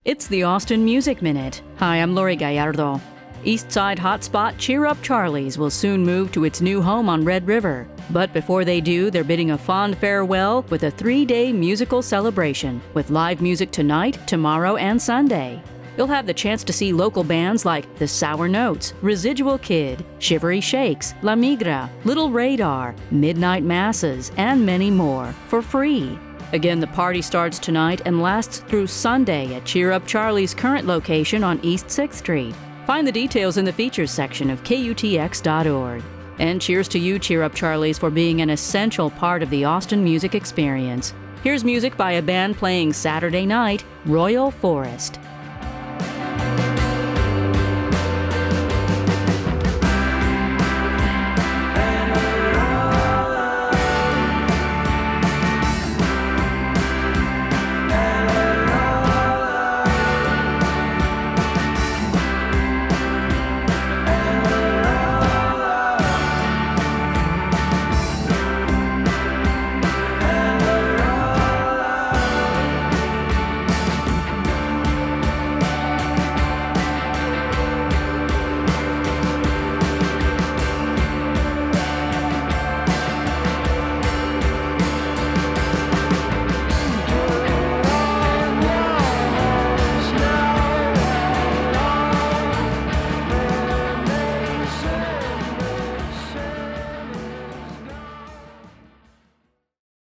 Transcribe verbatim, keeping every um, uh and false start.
It's the Austin Music Minute. Hi, I'm Lori Gallardo. Eastside hotspot Cheer Up Charlie's will soon move to its new home on Red River. But before they do, they're bidding a fond farewell with a three-day musical celebration with live music tonight, tomorrow, and Sunday. You'll have the chance to see local bands like The Sour Notes, Residual Kid, Shivery Shakes, La Migra, Little Radar, Midnight Masses, and many more for free. Again, the party starts tonight and lasts through Sunday at Cheer Up Charlie's current location on East sixth Street. Find the details in the features section of K U T X dot org. And cheers to you, Cheer Up Charlie's, for being an essential part of the Austin music experience. Here's music by a band playing Saturday night, Royal Forest.